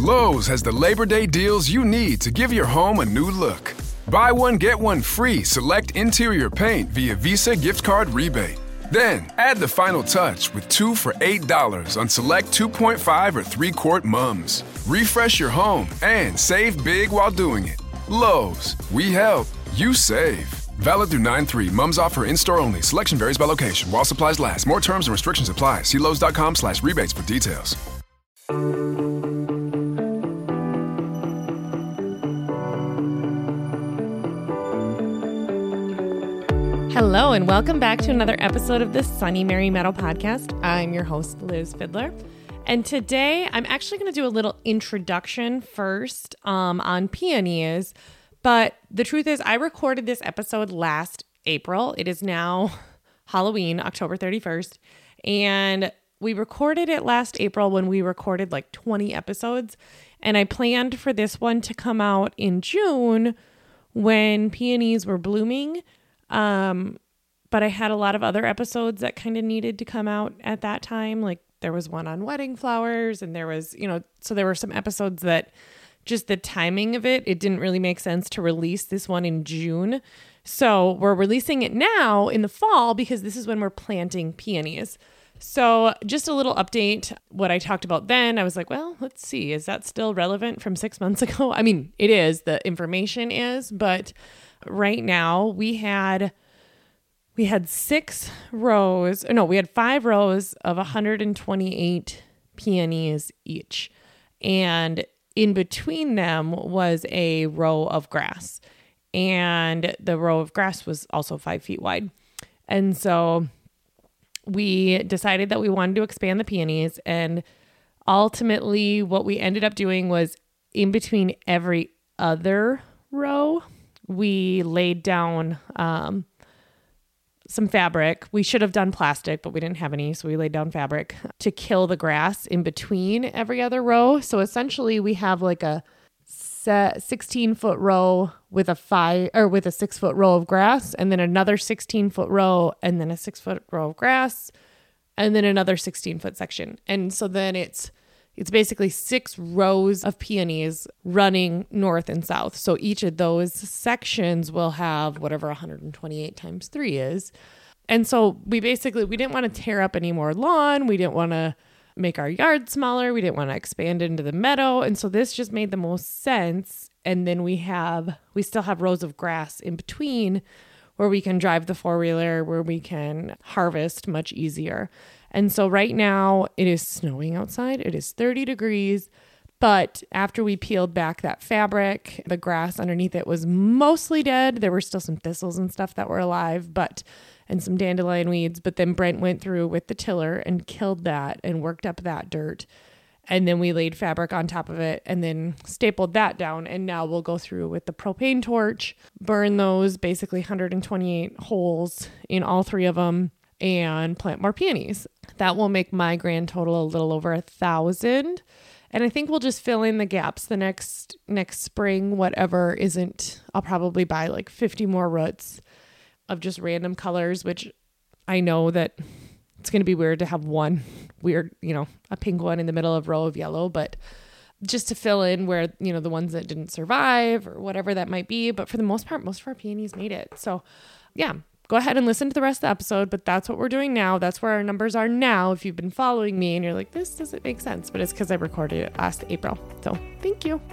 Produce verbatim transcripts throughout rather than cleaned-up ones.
Lowe's has the Labor Day deals you need to give your home a new look. Buy one, get one free select interior paint via Visa gift card rebate. Then, add the final touch with two for eight dollars on select two point five or three quart mums. Refresh your home and save big while doing it. Lowe's, we help, you save. Valid through nine three. Mums offer in-store only. Selection varies by location. While supplies last. More terms and restrictions apply. See Lowe's.com slash rebates for details. Hello, and welcome back to another episode of the Sunny Merry Meadow podcast. I'm your host, Liz Fiddler. And today, I'm actually going to do a little introduction first um, on peonies. But the truth is, I recorded this episode last April. It is now Halloween, October thirty-first. And we recorded it last April when we recorded like twenty episodes. And I planned for this one to come out in June when peonies were blooming. Um, but I had a lot of other episodes that kind of needed to come out at that time. Like there was one on wedding flowers and there was, you know, so there were some episodes that just the timing of it, it didn't really make sense to release this one in June. So we're releasing it now in the fall because this is when we're planting peonies. So just a little update, what I talked about then, I was like, well, let's see, is that still relevant from six months ago? I mean, it is, the information is, but right now we had, we had six rows, no, we had five rows of one hundred twenty-eight peonies each. And in between them was a row of grass. And the row of grass was also five feet wide. And so we decided that we wanted to expand the peonies. And ultimately what we ended up doing was in between every other row, we laid down um, some fabric. We should have done plastic, but we didn't have any. So we laid down fabric to kill the grass in between every other row. So essentially we have like a sixteen foot row with a five or with a six foot row of grass, and then another sixteen foot row, and then a six foot row of grass, and then another sixteen foot section. And so then it's It's basically six rows of peonies running north and south. So each of those sections will have whatever one hundred twenty-eight times three is. And so we basically, we didn't want to tear up any more lawn. We didn't want to make our yard smaller. We didn't want to expand into the meadow. And so this just made the most sense. And then we have, we still have rows of grass in between where we can drive the four-wheeler, where we can harvest much easier. And so right now it is snowing outside. It is thirty degrees, but after we peeled back that fabric, the grass underneath it was mostly dead. There were still some thistles and stuff that were alive, but and some dandelion weeds. But then Brent went through with the tiller and killed that and worked up that dirt. And then we laid fabric on top of it and then stapled that down. And now we'll go through with the propane torch, burn those basically one hundred twenty-eight holes in all three of them, and plant more peonies. That will make my grand total a little over a thousand. And I think we'll just fill in the gaps the next next spring, whatever isn't. I'll probably buy like fifty more roots of just random colors, which I know that it's going to be weird to have one weird, you know, a pink one in the middle of a row of yellow, but just to fill in where, you know, the ones that didn't survive or whatever that might be. But for the most part, most of our peonies made it. So yeah, go ahead and listen to the rest of the episode, but that's what we're doing now. That's where our numbers are now. If you've been following me and you're like, this doesn't make sense, but it's because I recorded it last April. So thank you.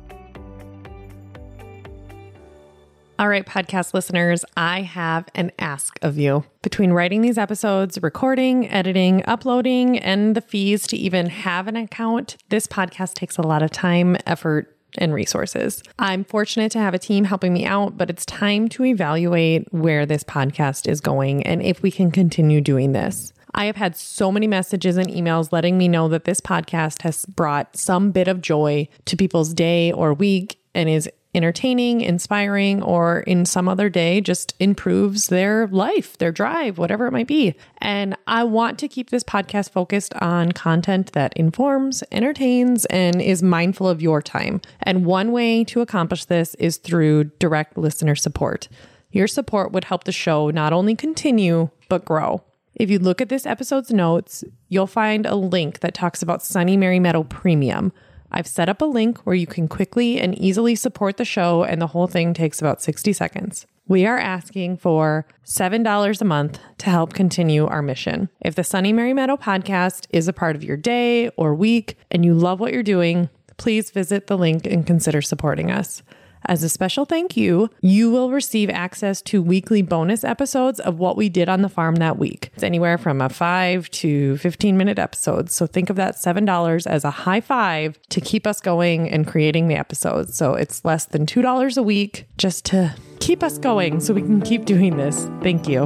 All right, podcast listeners, I have an ask of you. Between writing these episodes, recording, editing, uploading, and the fees to even have an account, this podcast takes a lot of time, effort, and resources. I'm fortunate to have a team helping me out, but it's time to evaluate where this podcast is going and if we can continue doing this. I have had so many messages and emails letting me know that this podcast has brought some bit of joy to people's day or week and is entertaining, inspiring, or in some other day just improves their life, their drive, whatever it might be. And I want to keep this podcast focused on content that informs, entertains, and is mindful of your time. And one way to accomplish this is through direct listener support. Your support would help the show not only continue, but grow. If you look at this episode's notes, you'll find a link that talks about Sunny Merry Meadow Premium. I've set up a link where you can quickly and easily support the show, and the whole thing takes about sixty seconds. We are asking for seven dollars a month to help continue our mission. If the Sunny Mary Meadow podcast is a part of your day or week and you love what you're doing, please visit the link and consider supporting us. As a special thank you, you will receive access to weekly bonus episodes of what we did on the farm that week. It's anywhere from a five to fifteen minute episodes. So think of that seven dollars as a high five to keep us going and creating the episodes. So it's less than two dollars a week just to keep us going so we can keep doing this. Thank you.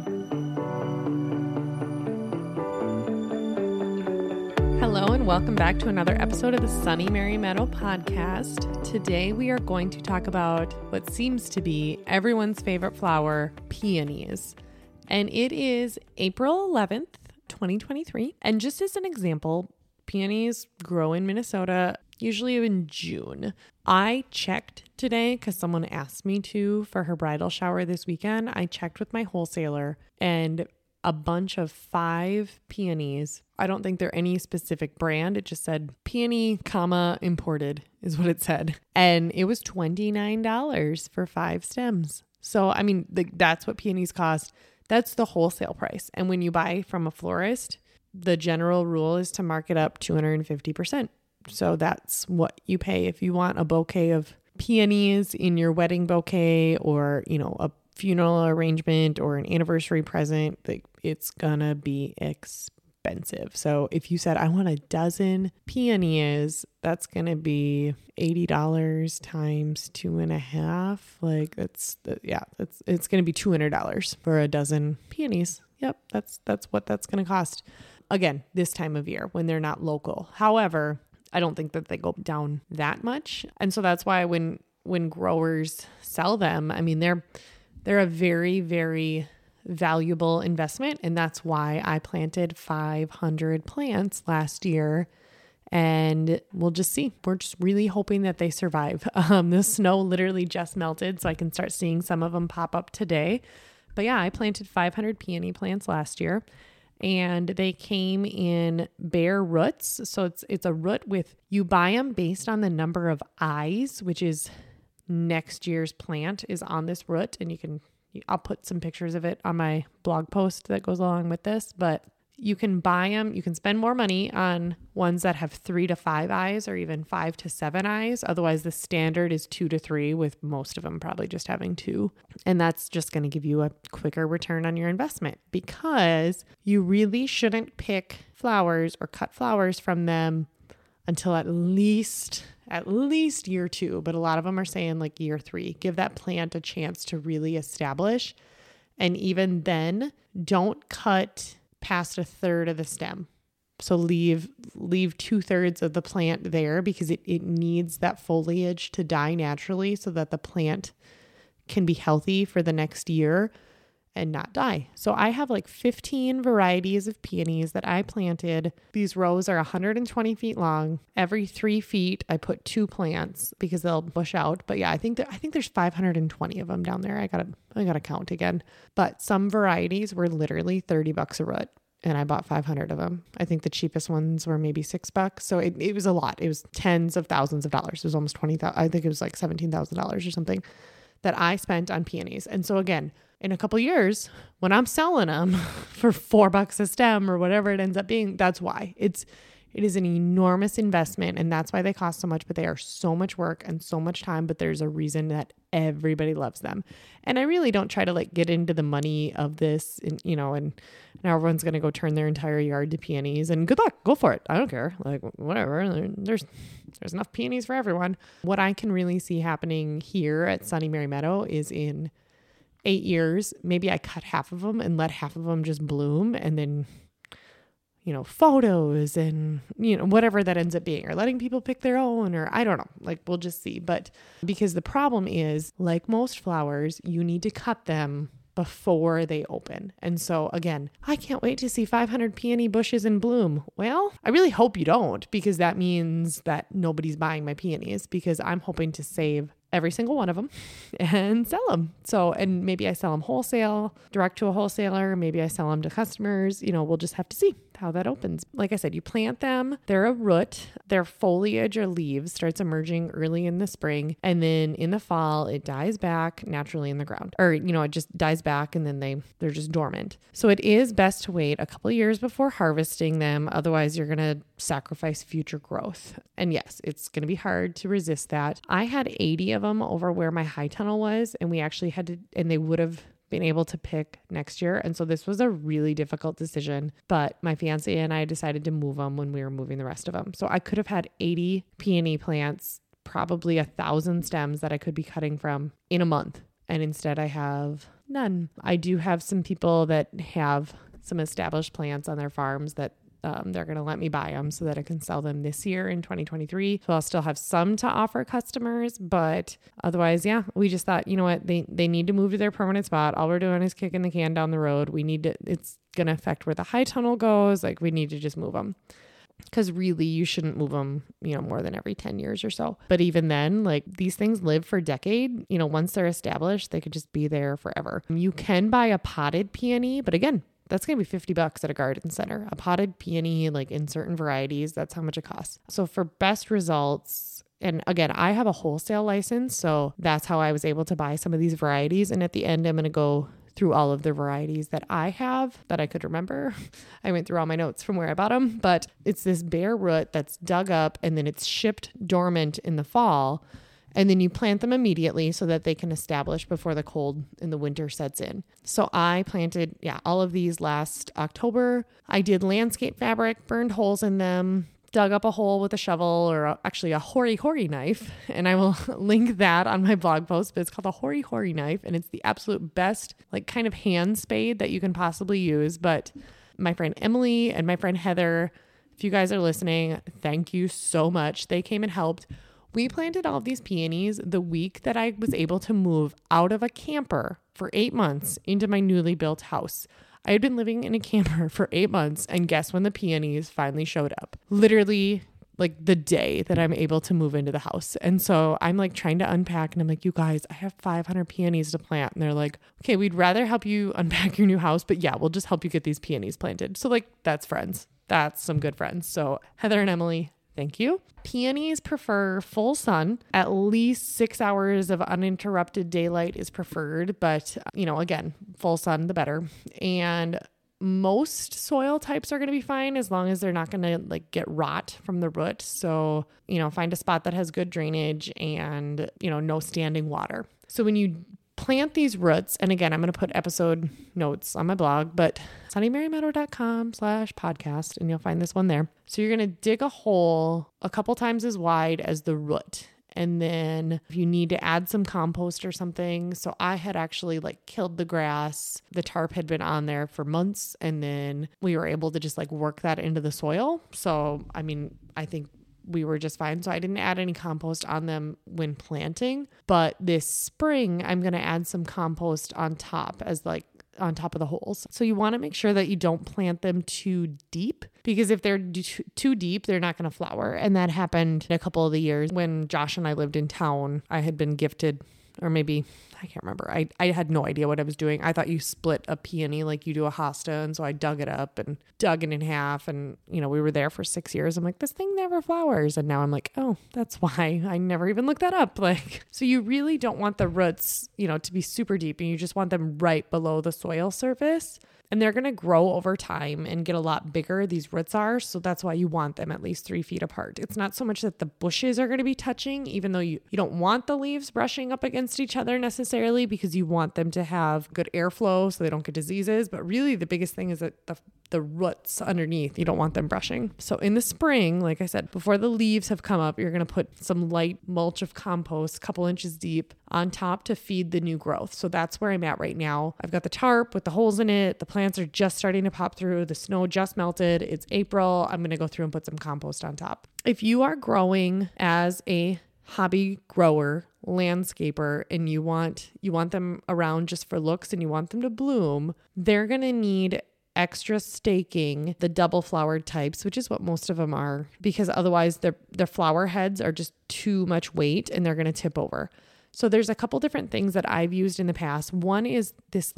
Hello and welcome back to another episode of the Sunny Mary Meadow podcast. Today we are going to talk about what seems to be everyone's favorite flower, peonies. And it is April eleventh, twenty twenty-three. And just as an example, peonies grow in Minnesota usually in June. I checked today because someone asked me to for her bridal shower this weekend. I checked with my wholesaler and a bunch of five peonies. I don't think they're any specific brand. It just said peony, comma, imported is what it said. And it was twenty-nine dollars for five stems. So, I mean, the, that's what peonies cost. That's the wholesale price. And when you buy from a florist, the general rule is to mark it up two hundred fifty percent. So that's what you pay. If you want a bouquet of peonies in your wedding bouquet or, you know, a funeral arrangement or an anniversary present, like, it's gonna be expensive. So if you said, I want a dozen peonies, that's gonna be eighty dollars times two and a half. Like that's, yeah, that's, it's gonna be two hundred dollars for a dozen peonies. Yep. That's, that's what that's gonna cost. Again, this time of year when they're not local. However, I don't think that they go down that much. And so that's why when, when growers sell them, I mean, they're, they're a very, very valuable investment. And that's why I planted five hundred plants last year. And we'll just see. We're just really hoping that they survive. Um, the snow literally just melted, so I can start seeing some of them pop up today. But yeah, I planted five hundred peony plants last year. And they came in bare roots. So it's it's a root with, you buy them based on the number of eyes, which is next year's plant is on this root. And you can, I'll put some pictures of it on my blog post that goes along with this, but you can buy them. You can spend more money on ones that have three to five eyes or even five to seven eyes. Otherwise, the standard is two to three, with most of them probably just having two. And that's just going to give you a quicker return on your investment, because you really shouldn't pick flowers or cut flowers from them until at least, at least year two. But a lot of them are saying like year three. Give that plant a chance to really establish. And even then, don't cut past a third of the stem. So leave leave two thirds of the plant there, because it, it needs that foliage to die naturally so that the plant can be healthy for the next year and not die. So I have like fifteen varieties of peonies that I planted. These rows are one hundred twenty feet long. Every three feet, I put two plants because they'll bush out. But yeah, I think that I think there's five hundred twenty of them down there. I gotta I gotta count again. But some varieties were literally thirty bucks a root, and I bought five hundred of them. I think the cheapest ones were maybe six bucks. So it, it was a lot. It was tens of thousands of dollars. It was almost twenty thousand. I think it was like seventeen thousand dollars or something that I spent on peonies. And so again, in a couple years, when I'm selling them for four bucks a stem or whatever it ends up being, that's why. It's it is an enormous investment, and that's why they cost so much, but they are so much work and so much time, but there's a reason that everybody loves them. And I really don't try to like get into the money of this, and you know, and now everyone's going to go turn their entire yard to peonies, and good luck, go for it. I don't care. Like whatever. There's there's enough peonies for everyone. What I can really see happening here at Sunny Mary Meadow is in eight years, maybe I cut half of them and let half of them just bloom, and then, you know, photos and, you know, whatever that ends up being, or letting people pick their own, or I don't know, like we'll just see. But because the problem is, like most flowers, you need to cut them before they open. And so again, I can't wait to see five hundred peony bushes in bloom. Well, I really hope you don't, because that means that nobody's buying my peonies, because I'm hoping to save every single one of them and sell them. So, and maybe I sell them wholesale, direct to a wholesaler. Maybe I sell them to customers. You know, we'll just have to see. how that opens. Like I said, you plant them, they're a root, their foliage or leaves starts emerging early in the spring. And then in the fall, it dies back naturally in the ground, or, you know, it just dies back and then they, they're just dormant. So it is best to wait a couple of years before harvesting them. Otherwise you're going to sacrifice future growth. And yes, it's going to be hard to resist that. I had eighty of them over where my high tunnel was, and we actually had to, and they would have been able to pick next year. And so this was a really difficult decision, but my fiance and I decided to move them when we were moving the rest of them. So I could have had eighty peony plants, probably a thousand stems that I could be cutting from in a month. And instead I have none. I do have some people that have some established plants on their farms that Um, they're going to let me buy them so that I can sell them this year in twenty twenty-three. So I'll still have some to offer customers, but otherwise, yeah, we just thought, you know what, they, they need to move to their permanent spot. All we're doing is kicking the can down the road. We need to, it's going to affect where the high tunnel goes. Like we need to just move them. Because really you shouldn't move them, you know, more than every ten years or so. But even then, like these things live for a decade. You know, once they're established, they could just be there forever. You can buy a potted peony, but again, that's going to be fifty bucks at a garden center. A potted peony, like in certain varieties, that's how much it costs. So for best results, and again, I have a wholesale license, so that's how I was able to buy some of these varieties. And at the end, I'm going to go through all of the varieties that I have that I could remember. I went through all my notes from where I bought them, but it's this bare root that's dug up and then it's shipped dormant in the fall. And then you plant them immediately so that they can establish before the cold in the winter sets in. So I planted, yeah, all of these last October. I did landscape fabric, burned holes in them, dug up a hole with a shovel, or a, actually a hori hori knife. And I will link that on my blog post, but it's called a hori hori knife. And it's the absolute best, like kind of hand spade that you can possibly use. But my friend Emily and my friend Heather, if you guys are listening, thank you so much. They came and helped. We planted all of these peonies the week that I was able to move out of a camper for eight months into my newly built house. I had been living in a camper for eight months and guess when the peonies finally showed up? Literally like the day that I'm able to move into the house. And so I'm like trying to unpack and I'm like, you guys, I have five hundred peonies to plant. And they're like, okay, we'd rather help you unpack your new house, but yeah, we'll just help you get these peonies planted. So like that's friends. That's some good friends. So Heather and Emily, thank you. Peonies prefer full sun. At least six hours of uninterrupted daylight is preferred. But, you know, again, full sun, the better. And most soil types are going to be fine as long as they're not going to like get rot from the root. So, you know, find a spot that has good drainage and, you know, no standing water. So when you plant these roots, and again, I'm going to put episode notes on my blog, but sunnymarymeadow.com slash podcast, and you'll find this one there. So you're going to dig a hole a couple times as wide as the root. And then if you need to add some compost or something. So I had actually like killed the grass. The tarp had been on there for months. And then we were able to just like work that into the soil. So, I mean, I think we were just fine. So I didn't add any compost on them when planting, but this spring I'm going to add some compost on top as like on top of the holes. So you want to make sure that you don't plant them too deep, because if they're d- too deep, they're not going to flower. And that happened a couple of the years when Josh and I lived in town. I had been gifted, or maybe I can't remember. I, I had no idea what I was doing. I thought you split a peony like you do a hosta. And so I dug it up and dug it in half. And, you know, we were there for six years. I'm like, this thing never flowers. And now I'm like, oh, that's why I never even looked that up. Like, so you really don't want the roots, you know, to be super deep, and you just want them right below the soil surface. And they're going to grow over time and get a lot bigger, these roots are. So that's why you want them at least three feet apart. It's not so much that the bushes are going to be touching, even though you, you don't want the leaves brushing up against each other necessarily, because you want them to have good airflow so they don't get diseases. But really the biggest thing is that the the roots underneath, you don't want them brushing. So in the spring, like I said, before the leaves have come up, you're going to put some light mulch of compost, a couple inches deep, on top to feed the new growth. So that's where I'm at right now. I've got the tarp with the holes in it. The plants are just starting to pop through. The snow just melted. It's April. I'm going to go through and put some compost on top. If you are growing as a hobby grower, landscaper, and you want you want them around just for looks and you want them to bloom, they're going to need extra staking, the double flowered types, which is what most of them are, because otherwise their their flower heads are just too much weight and they're going to tip over. So there's a couple different things that I've used in the past. One is this like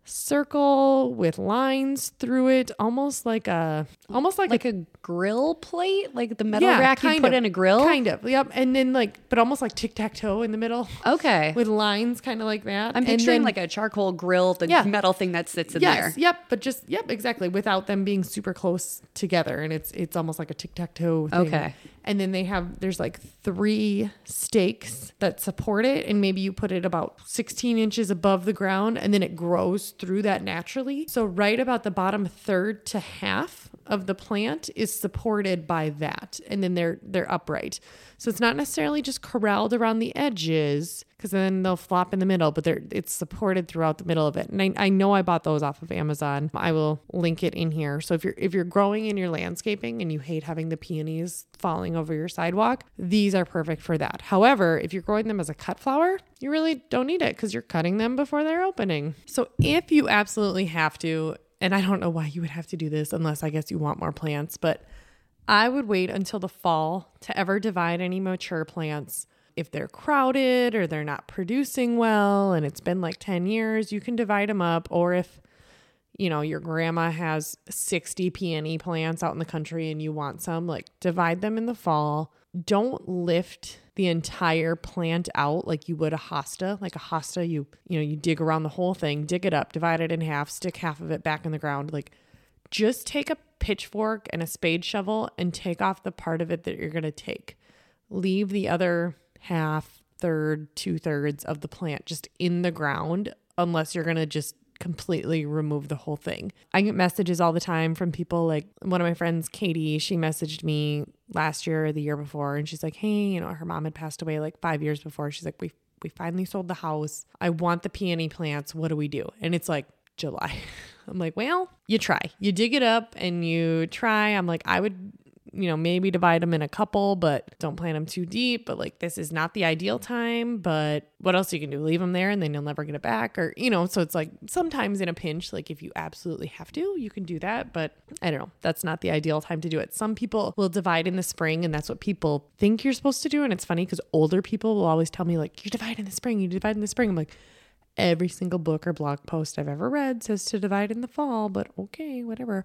circle with lines through it, almost like a almost like, like a, a grill plate, like the metal yeah, rack you kind put of, in a grill. Kind of, yep. And then like, but almost like tic-tac-toe in the middle. Okay. With lines kind of like that. I'm picturing then, like a charcoal grill, the yeah. metal thing that sits in yes, there. Yep. But just, yep, exactly. Without them being super close together. And it's, it's almost like a tic-tac-toe thing. Okay. And then they have, there's like three stakes that support it. And maybe you put it about sixteen inches above the ground and then it grows through that naturally. So right about the bottom third to half of the plant is supported by that. And then they're, they're upright. So it's not necessarily just corralled around the edges because then they'll flop in the middle, but they're, it's supported throughout the middle of it. And I, I know I bought those off of Amazon. I will link it in here. So if you're, if you're growing in your landscaping and you hate having the peonies falling over your sidewalk, these are perfect for that. However, if you're growing them as a cut flower, you really don't need it because you're cutting them before they're opening. So if you absolutely have to, and I don't know why you would have to do this unless I guess you want more plants, but I would wait until the fall to ever divide any mature plants. If they're crowded or they're not producing well and it's been like ten years, you can divide them up. Or if, you know, your grandma has sixty peony plants out in the country and you want some, like divide them in the fall. Don't lift the entire plant out like you would a hosta. Like a hosta, you, you know, you dig around the whole thing, dig it up, divide it in half, stick half of it back in the ground. Like just take a pitchfork and a spade shovel and take off the part of it that you're going to take. Leave the other half, third, two thirds of the plant just in the ground, unless you're going to just completely remove the whole thing. I get messages all the time from people, like one of my friends, Katie, she messaged me last year or the year before, and she's like, hey, you know, her mom had passed away like five years before. She's like, we we finally sold the house. I want the peony plants. What do we do? And it's like July. I'm like, well, you try. You dig it up and you try. I'm like, I would, you know, maybe divide them in a couple, but don't plant them too deep. But like, this is not the ideal time, but what else you can do? Leave them there and then you'll never get it back. Or, you know, so it's like sometimes in a pinch, like if you absolutely have to, you can do that. But I don't know. That's not the ideal time to do it. Some people will divide in the spring and that's what people think you're supposed to do. And it's funny because older people will always tell me like, you divide in the spring, you divide in the spring. I'm like, every single book or blog post I've ever read says to divide in the fall, but okay, whatever.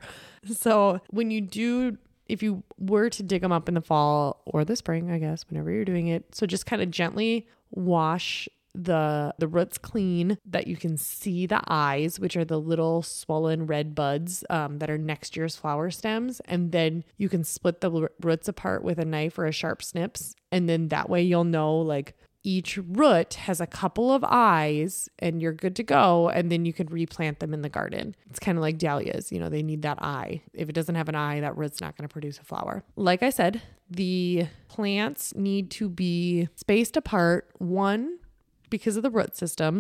So when you do, if you were to dig them up in the fall or the spring, I guess, whenever you're doing it, so just kind of gently wash the the roots clean that you can see the eyes, which are the little swollen red buds um, that are next to your flower stems. And then you can split the roots apart with a knife or a sharp snips. And then that way you'll know like, each root has a couple of eyes and you're good to go. And then you can replant them in the garden. It's kind of like dahlias. You know, they need that eye. If it doesn't have an eye, that root's not going to produce a flower. Like I said, the plants need to be spaced apart. One, because of the root system.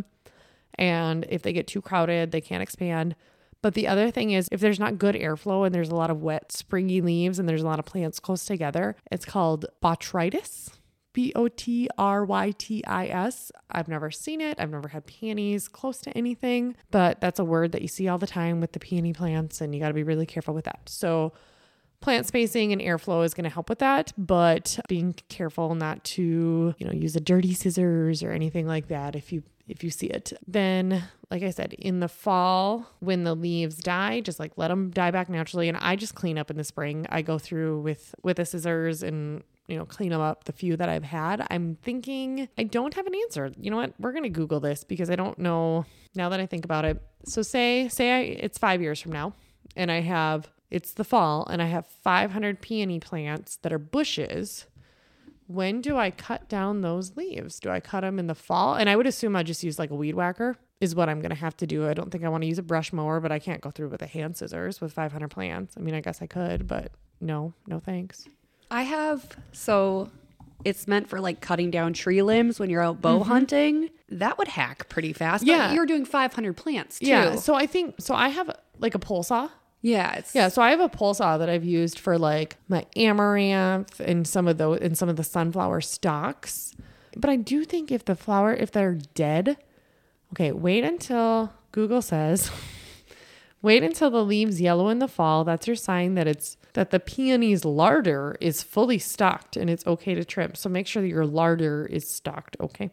And if they get too crowded, they can't expand. But the other thing is if there's not good airflow and there's a lot of wet, springy leaves and there's a lot of plants close together, it's called botrytis. B O T R Y T I S. I've never seen it. I've never had peonies close to anything, but that's a word that you see all the time with the peony plants and you got to be really careful with that. So plant spacing and airflow is going to help with that, but being careful not to, you know, use a dirty scissors or anything like that if you if you see it. Then, like I said, in the fall, when the leaves die, just like let them die back naturally. And I just clean up in the spring. I go through with with the scissors and you know, clean them up, the few that I've had. I'm thinking I don't have an answer. You know what? We're going to Google this because I don't know now that I think about it. So say, say I, it's five years from now and I have, it's the fall and I have five hundred peony plants that are bushes. When do I cut down those leaves? Do I cut them in the fall? And I would assume I just use like a weed whacker is what I'm going to have to do. I don't think I want to use a brush mower, but I can't go through with a hand scissors with five hundred plants. I mean, I guess I could, but no, no thanks. I have, so it's meant for like cutting down tree limbs when you're out bow mm-hmm. hunting. That would hack pretty fast. Yeah. But you're doing five hundred plants too. Yeah. So I think, so I have like a pole saw. Yeah. It's, yeah. So I have a pole saw that I've used for like my amaranth and some of those, and some of the sunflower stalks. But I do think if the flower, if they're dead, okay, wait until Google says, Wait until the leaves yellow in the fall. That's your sign that it's that the peony's larder is fully stocked and it's okay to trim. So make sure that your larder is stocked. Okay.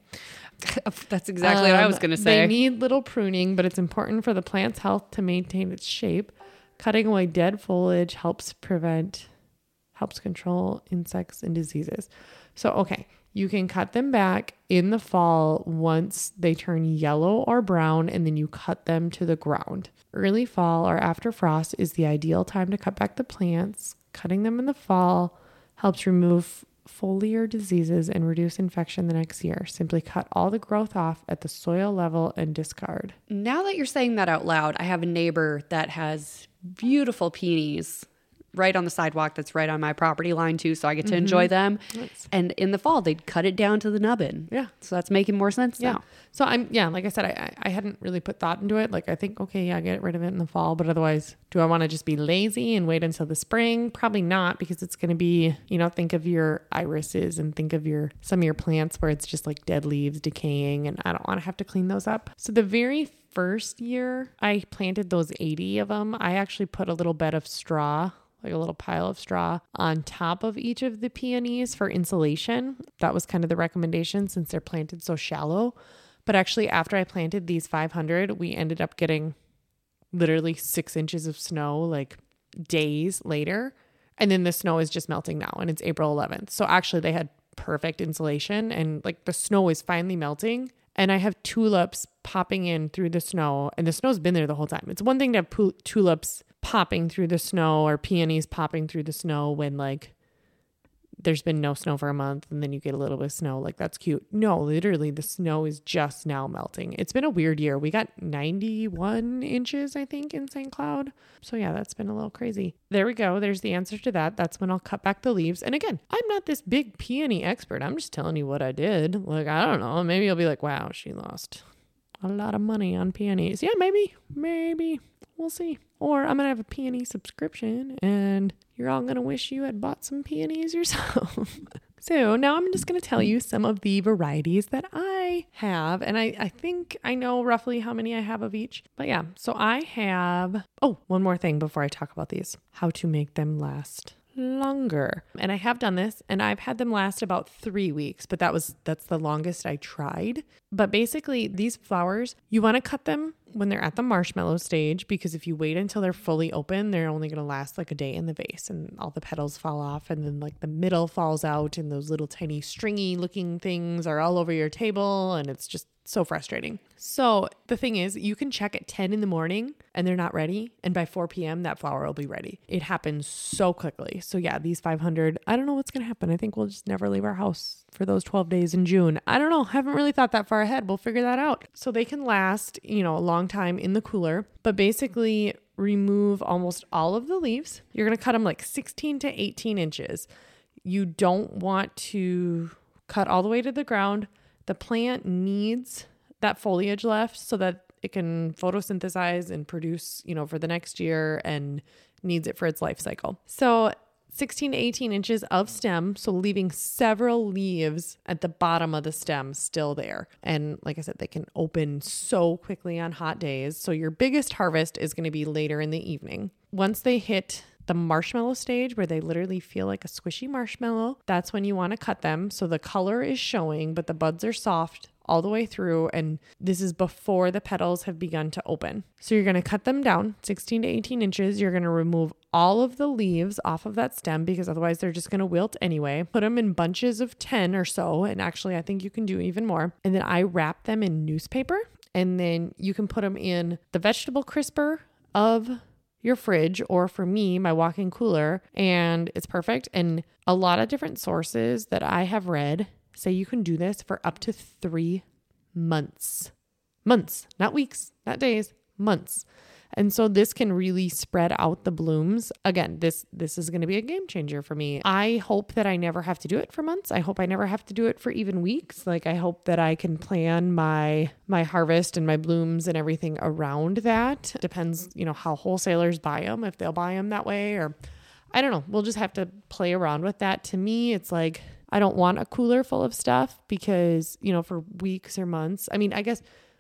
That's exactly um, what I was going to say. They need little pruning, but it's important for the plant's health to maintain its shape. Cutting away dead foliage helps prevent, helps control insects and diseases. So, okay. You can cut them back in the fall once they turn yellow or brown, and then you cut them to the ground. Early fall or after frost is the ideal time to cut back the plants. Cutting them in the fall helps remove foliar diseases and reduce infection the next year. Simply cut all the growth off at the soil level and discard. Now that you're saying that out loud, I have a neighbor that has beautiful peonies right on the sidewalk that's right on my property line too, so I get to mm-hmm. enjoy them. Nice. And in the fall, they'd cut it down to the nubbin. Yeah. So that's making more sense yeah. now. So I'm, yeah, like I said, I, I hadn't really put thought into it. Like I think, okay, yeah, get rid of it in the fall, but otherwise, do I want to just be lazy and wait until the spring? Probably not, because it's going to be, you know, think of your irises and think of your, some of your plants where it's just like dead leaves decaying, and I don't want to have to clean those up. So the very first year I planted those eighty of them, I actually put a little bed of straw, like a little pile of straw on top of each of the peonies for insulation. That was kind of the recommendation since they're planted so shallow. But actually, after I planted these five hundred, we ended up getting literally six inches of snow like days later. And then the snow is just melting now, and it's April eleventh. So actually they had perfect insulation, and like the snow is finally melting. And I have tulips popping in through the snow, and the snow's been there the whole time. It's one thing to have pu- tulips popping through the snow or peonies popping through the snow when like there's been no snow for a month and then you get a little bit of snow. Like that's cute. No, literally the snow is just now melting. It's been a weird year. We got ninety-one inches, I think, in Saint Cloud. So yeah, that's been a little crazy. There we go. There's the answer to that. That's when I'll cut back the leaves. And again, I'm not this big peony expert. I'm just telling you what I did. Like, I don't know. Maybe you'll be like, wow, she lost a lot of money on peonies. Yeah, maybe, maybe. We'll see. Or I'm going to have a peony subscription and you're all going to wish you had bought some peonies yourself. So now I'm just going to tell you some of the varieties that I have. And I, I think I know roughly how many I have of each. But yeah, so I have, oh, one more thing before I talk about these. How to make them last longer. And I have done this, and I've had them last about three weeks, but that was, that's the longest I tried. But basically these flowers, you want to cut them when they're at the marshmallow stage, because if you wait until they're fully open, they're only going to last like a day in the vase and all the petals fall off. And then like the middle falls out and those little tiny stringy looking things are all over your table. And it's just so frustrating. So the thing is, you can check at ten in the morning and they're not ready. And by four p.m. that flower will be ready. It happens so quickly. So yeah, these five hundred, I don't know what's going to happen. I think we'll just never leave our house for those twelve days in June. I don't know. Haven't really thought that far ahead. We'll figure that out. So they can last, you know, a long time in the cooler, but basically remove almost all of the leaves. You're going to cut them like sixteen to eighteen inches. You don't want to cut all the way to the ground. The plant needs that foliage left so that it can photosynthesize and produce, you know, for the next year, and needs it for its life cycle. So sixteen to eighteen inches of stem. So leaving several leaves at the bottom of the stem still there. And like I said, they can open so quickly on hot days. So your biggest harvest is going to be later in the evening. Once they hit the marshmallow stage, where they literally feel like a squishy marshmallow, that's when you want to cut them. So the color is showing, but the buds are soft all the way through. And this is before the petals have begun to open. So you're going to cut them down sixteen to eighteen inches. You're going to remove all of the leaves off of that stem, because otherwise they're just going to wilt anyway. Put them in bunches of ten or so. And actually, I think you can do even more. And then I wrap them in newspaper, and then you can put them in the vegetable crisper of your fridge, or for me, my walk-in cooler, and it's perfect. And a lot of different sources that I have read say you can do this for up to three months. Months, not weeks, not days, months. And so this can really spread out the blooms. Again, this this is going to be a game changer for me. I hope that I never have to do it for months. I hope I never have to do it for even weeks. Like, I hope that I can plan my my harvest and my blooms and everything around that. Depends, you know, how wholesalers buy them, if they'll buy them that way, or I don't know. We'll just have to play around with that. To me, it's like, I don't want a cooler full of stuff because, you know, for weeks or months, I mean, I guess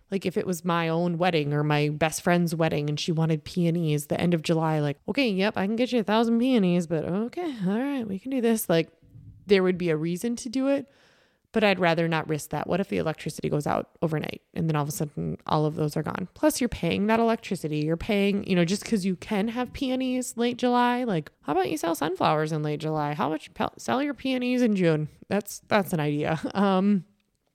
Like if it was my own wedding or my best friend's wedding and she wanted peonies the end of July, like, okay, yep, I can get you a thousand peonies, but okay, all right, we can do this. Like there would be a reason to do it, but I'd rather not risk that. What if the electricity goes out overnight and then all of a sudden all of those are gone? Plus you're paying that electricity. You're paying, you know, just because you can have peonies late July, like how about you sell sunflowers in late July? How about you pe- sell your peonies in June? That's, that's an idea. Um,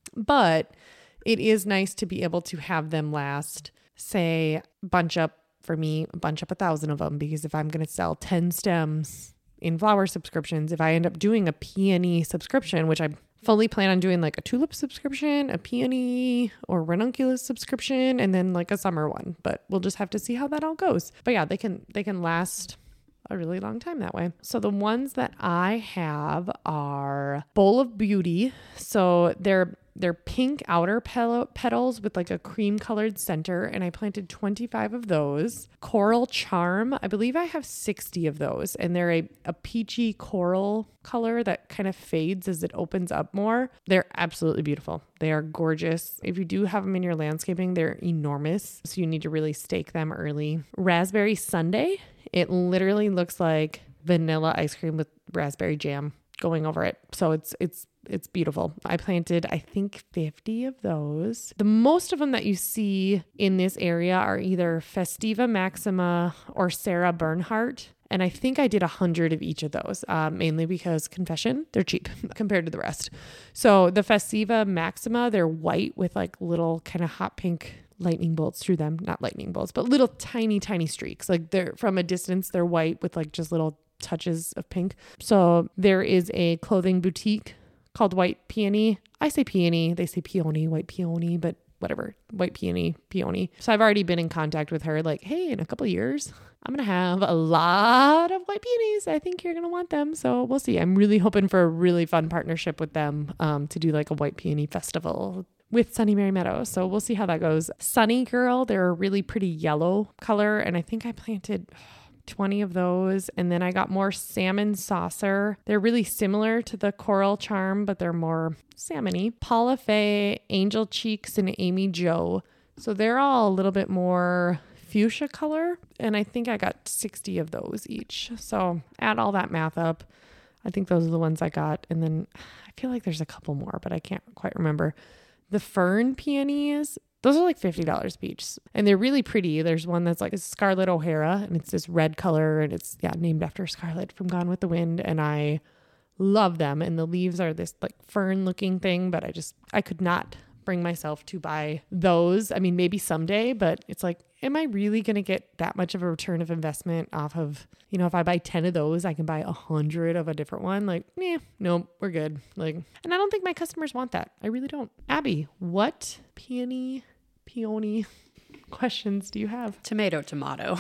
but it is nice to be able to have them last, say, bunch up for me, bunch up a thousand of them, because if I'm going to sell ten stems in flower subscriptions, if I end up doing a peony subscription, which I fully plan on doing like a tulip subscription, a peony or ranunculus subscription, and then like a summer one, but we'll just have to see how that all goes. But yeah, they can, they can last a really long time that way. So the ones that I have are Bowl of Beauty. So they're They're pink outer pel- petals with like a cream colored center. And I planted twenty-five of those. Coral Charm. I believe I have sixty of those. And they're a, a peachy coral color that kind of fades as it opens up more. They're absolutely beautiful. They are gorgeous. If you do have them in your landscaping, they're enormous. So you need to really stake them early. Raspberry Sundae. It literally looks like vanilla ice cream with raspberry jam going over it. So it's, it's, it's beautiful. I planted, I think fifty of those. The most of them that you see in this area are either Festiva Maxima or Sarah Bernhardt. And I think I did a hundred of each of those, uh, mainly because, confession, they're cheap compared to the rest. So the Festiva Maxima, they're white with like little kind of hot pink lightning bolts through them. Not lightning bolts, but little tiny, tiny streaks. Like they're from a distance, they're white with like just little touches of pink. So there is a clothing boutique called White Peony. I say peony, they say peony, white peony, but whatever, white peony, peony. So I've already been in contact with her like, hey, in a couple of years, I'm going to have a lot of white peonies. I think you're going to want them. So we'll see. I'm really hoping for a really fun partnership with them um, to do like a white peony festival with Sunny Mary Meadow. So we'll see how that goes. Sunny Girl, they're a really pretty yellow color. And I think I planted twenty of those. And then I got more Salmon Saucer. They're really similar to the Coral Charm, but they're more salmon-y. Paula Faye, Angel Cheeks, and Amy Jo. So they're all a little bit more fuchsia color. And I think I got sixty of those each. So add all that math up. I think those are the ones I got. And then I feel like there's a couple more, but I can't quite remember. The fern peonies, those are like fifty dollars each. And they're really pretty. There's one that's like a Scarlet O'Hara, and it's this red color, and it's yeah named after Scarlet from Gone with the Wind. And I love them. And the leaves are this like fern looking thing, but I just, I could not bring myself to buy those. I mean, maybe someday, but it's like, am I really going to get that much of a return of investment off of, you know, if I buy ten of those, I can buy a hundred of a different one. Like, eh, no, we're good. Like, and I don't think my customers want that. I really don't. Abby, what peony, peony questions do you have? Tomato, tomato.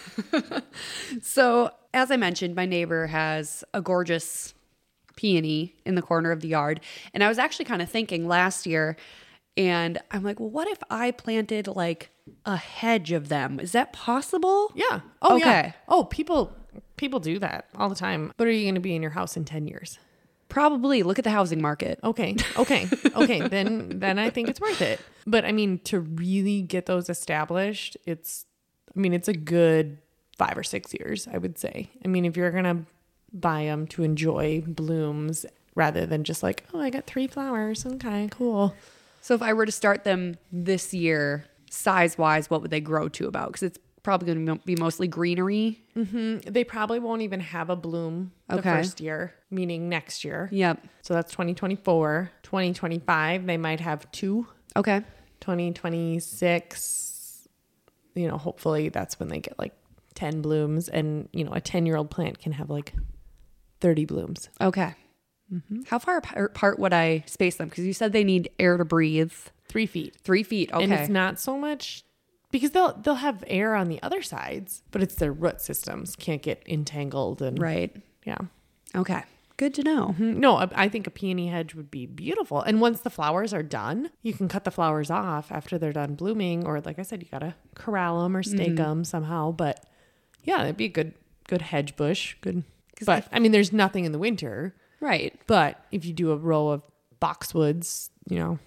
So as I mentioned, my neighbor has a gorgeous peony in the corner of the yard. And I was actually kind of thinking last year, and I'm like, well, what if I planted like a hedge of them? Is that possible? Yeah. Oh, okay. yeah. Oh, people, people do that all the time. But are you going to be in your house in ten years? Probably. Look at the housing market. Okay. Okay. Okay. then, then I think it's worth it. But I mean, to really get those established, it's, I mean, it's a good five or six years, I would say. I mean, if you're going to buy them to enjoy blooms rather than just like, oh, I got three flowers. Okay, cool. So if I were to start them this year, size-wise, what would they grow to about? Because it's probably going to be mostly greenery. Mm-hmm. They probably won't even have a bloom the Okay. first year, meaning next year. Yep. So that's twenty twenty-four. twenty twenty-five, they might have two. Okay. twenty twenty-six, you know, hopefully that's when they get like ten blooms. And, you know, a ten-year-old plant can have like thirty blooms. Okay. Mm-hmm. How far apart would I space them? Because you said they need air to breathe. Three feet. Three feet. Okay. And it's not so much because they'll they'll have air on the other sides, but it's their root systems can't get entangled and right. Yeah. Okay. Good to know. No, I I think a peony hedge would be beautiful. And once the flowers are done, you can cut the flowers off after they're done blooming, or like I said, you gotta corral them or stake mm-hmm. them somehow. But yeah, it'd be a good good hedge bush. Good. But I, I mean, there's nothing in the winter. Right. But if you do a row of boxwoods, you know,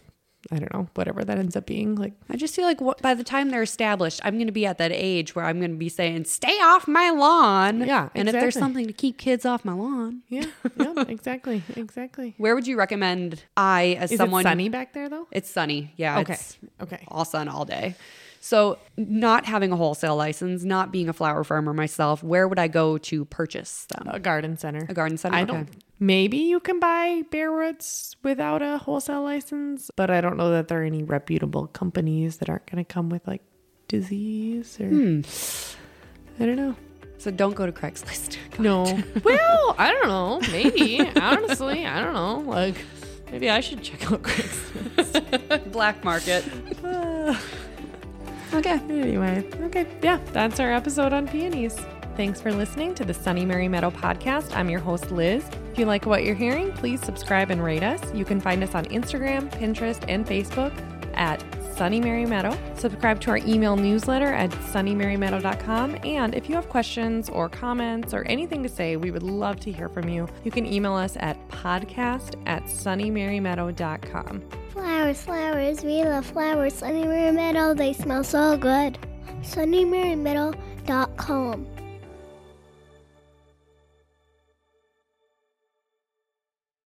I don't know, whatever that ends up being. Like, I just feel like what, by the time they're established, I'm going to be at that age where I'm going to be saying, stay off my lawn. Yeah, And if there's exactly. something to keep kids off my lawn. yeah, yeah, exactly, exactly. Where would you recommend I, as Is someone... it sunny back there though? It's sunny. Yeah. Okay, It's okay. all sun all day. So not having a wholesale license, not being a flower farmer myself, where would I go to purchase them? A garden center. A garden center? I Okay. don't. Maybe you can buy bare roots without a wholesale license, but I don't know that there are any reputable companies that aren't going to come with like disease or Hmm. I don't know. So don't go to Craigslist. No. Well, I don't know. Maybe. Honestly, I don't know. Like, maybe I should check out Craigslist. Black market. Uh, Okay. anyway, okay. Yeah, that's our episode on peonies. Thanks for listening to the Sunny Mary Meadow podcast. I'm your host, Liz. If you like what you're hearing, please subscribe and rate us. You can find us on Instagram, Pinterest, and Facebook at Sunny Mary Meadow. Subscribe to our email newsletter at sunny mary meadow dot com. And if you have questions or comments or anything to say, we would love to hear from you. You can email us at podcast at sunny mary meadow dot com. Flowers, flowers, we love flowers. Sunny Mary Meadow, they smell so good. sunny mary meadow dot com